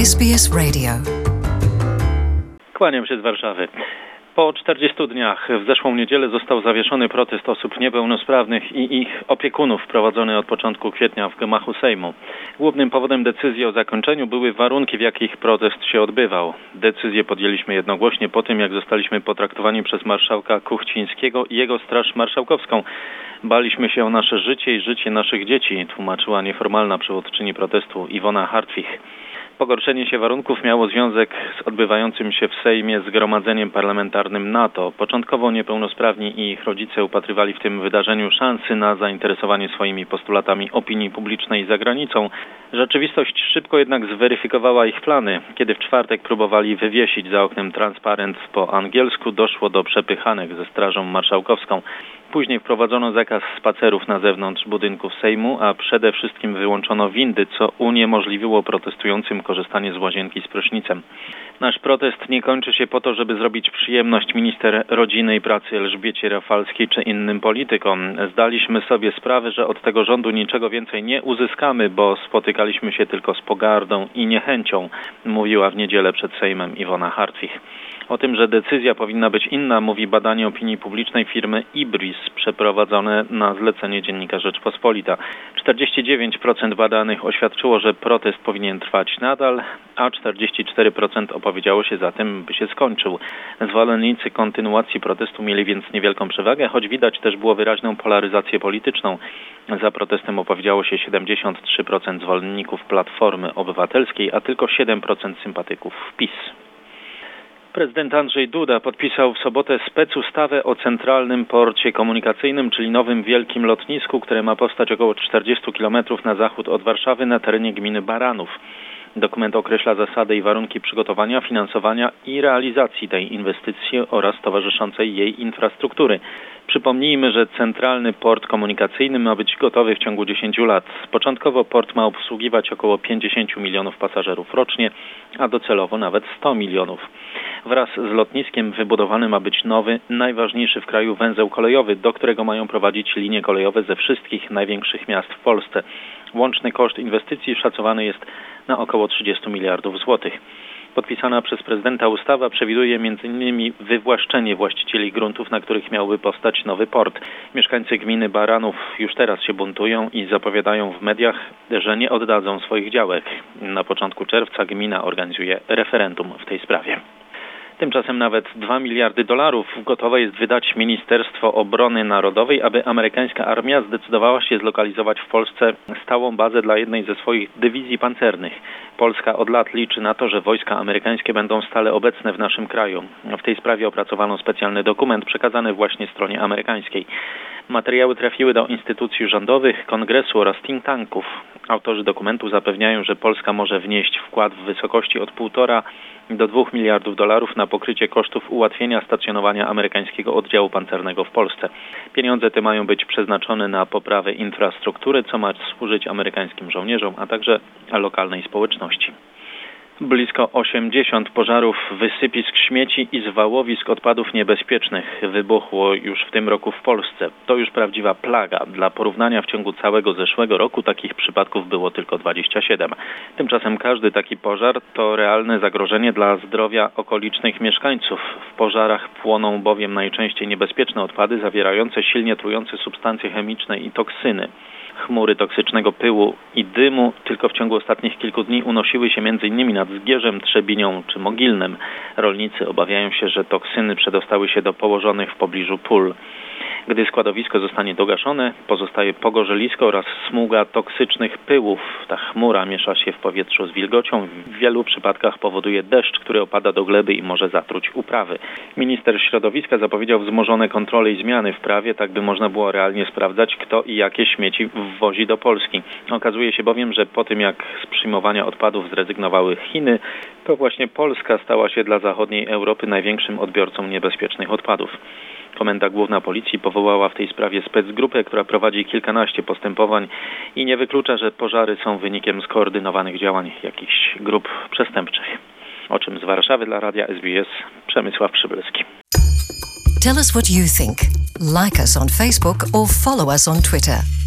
SBS Radio. Kłaniam się z Warszawy. Po 40 dniach w zeszłą niedzielę został zawieszony protest osób niepełnosprawnych i ich opiekunów prowadzony od początku kwietnia w gmachu Sejmu. Głównym powodem decyzji o zakończeniu były warunki, w jakich protest się odbywał. Decyzję podjęliśmy jednogłośnie po tym, jak zostaliśmy potraktowani przez marszałka Kuchcińskiego i jego Straż Marszałkowską. Baliśmy się o nasze życie i życie naszych dzieci, tłumaczyła nieformalna przewodczyni protestu Iwona Hartwich. Pogorszenie się warunków miało związek z odbywającym się w Sejmie zgromadzeniem parlamentarnym NATO. Początkowo niepełnosprawni i ich rodzice upatrywali w tym wydarzeniu szansy na zainteresowanie swoimi postulatami opinii publicznej za granicą. Rzeczywistość szybko jednak zweryfikowała ich plany. Kiedy w czwartek próbowali wywiesić za oknem transparent po angielsku, doszło do przepychanek ze Strażą Marszałkowską. Później wprowadzono zakaz spacerów na zewnątrz budynków Sejmu, a przede wszystkim wyłączono windy, co uniemożliwiło protestującym korzystanie z łazienki z prysznicem. Nasz protest nie kończy się po to, żeby zrobić przyjemność minister rodziny i pracy Elżbiecie Rafalskiej czy innym politykom. Zdaliśmy sobie sprawę, że od tego rządu niczego więcej nie uzyskamy, bo spotykaliśmy się tylko z pogardą i niechęcią, mówiła w niedzielę przed Sejmem Iwona Hartwich. O tym, że decyzja powinna być inna, mówi badanie opinii publicznej firmy Ibris przeprowadzone na zlecenie dziennika Rzeczpospolita. 49% badanych oświadczyło, że protest powinien trwać nadal, a 44% opowiedziało się za tym, by się skończył. Zwolennicy kontynuacji protestu mieli więc niewielką przewagę, choć widać też było wyraźną polaryzację polityczną. Za protestem opowiedziało się 73% zwolenników Platformy Obywatelskiej, a tylko 7% sympatyków PiS. Prezydent Andrzej Duda podpisał w sobotę specustawę o Centralnym Porcie Komunikacyjnym, czyli nowym wielkim lotnisku, które ma powstać około 40 km na zachód od Warszawy na terenie gminy Baranów. Dokument określa zasady i warunki przygotowania, finansowania i realizacji tej inwestycji oraz towarzyszącej jej infrastruktury. Przypomnijmy, że Centralny Port Komunikacyjny ma być gotowy w ciągu 10 lat. Początkowo port ma obsługiwać około 50 milionów pasażerów rocznie, a docelowo nawet 100 milionów. Wraz z lotniskiem wybudowany ma być nowy, najważniejszy w kraju węzeł kolejowy, do którego mają prowadzić linie kolejowe ze wszystkich największych miast w Polsce. Łączny koszt inwestycji szacowany jest na około 30 miliardów złotych. Podpisana przez prezydenta ustawa przewiduje m.in. wywłaszczenie właścicieli gruntów, na których miałby powstać nowy port. Mieszkańcy gminy Baranów już teraz się buntują i zapowiadają w mediach, że nie oddadzą swoich działek. Na początku czerwca gmina organizuje referendum w tej sprawie. Tymczasem nawet $2 miliardy gotowe jest wydać Ministerstwo Obrony Narodowej, aby amerykańska armia zdecydowała się zlokalizować w Polsce stałą bazę dla jednej ze swoich dywizji pancernych. Polska od lat liczy na to, że wojska amerykańskie będą stale obecne w naszym kraju. W tej sprawie opracowano specjalny dokument przekazany właśnie stronie amerykańskiej. Materiały trafiły do instytucji rządowych, kongresu oraz think tanków. Autorzy dokumentu zapewniają, że Polska może wnieść wkład w wysokości od 1,5 do $2 miliardów na pokrycie kosztów ułatwienia stacjonowania amerykańskiego oddziału pancernego w Polsce. Pieniądze te mają być przeznaczone na poprawę infrastruktury, co ma służyć amerykańskim żołnierzom, a także lokalnej społeczności. Blisko 80 pożarów wysypisk śmieci i zwałowisk odpadów niebezpiecznych wybuchło już w tym roku w Polsce. To już prawdziwa plaga. Dla porównania w ciągu całego zeszłego roku takich przypadków było tylko 27. Tymczasem każdy taki pożar to realne zagrożenie dla zdrowia okolicznych mieszkańców. W pożarach płoną bowiem najczęściej niebezpieczne odpady zawierające silnie trujące substancje chemiczne i toksyny. Chmury toksycznego pyłu i dymu tylko w ciągu ostatnich kilku dni unosiły się m.in. nad Zgierzem, Trzebinią czy Mogilnem. Rolnicy obawiają się, że toksyny przedostały się do położonych w pobliżu pól. Gdy składowisko zostanie dogaszone, pozostaje pogorzelisko oraz smuga toksycznych pyłów. Ta chmura miesza się w powietrzu z wilgocią. W wielu przypadkach powoduje deszcz, który opada do gleby i może zatruć uprawy. Minister środowiska zapowiedział wzmożone kontrole i zmiany w prawie, tak by można było realnie sprawdzać, kto i jakie śmieci wwozi do Polski. Okazuje się bowiem, że po tym jak z przyjmowania odpadów zrezygnowały Chiny, to właśnie Polska stała się dla zachodniej Europy największym odbiorcą niebezpiecznych odpadów. Komenda Główna Policji powołała w tej sprawie specgrupę, która prowadzi kilkanaście postępowań i nie wyklucza, że pożary są wynikiem skoordynowanych działań jakichś grup przestępczych. O czym z Warszawy dla Radia SBS Przemysław Przybylski. Tell us what you think. Like us on Facebook or follow us on Twitter.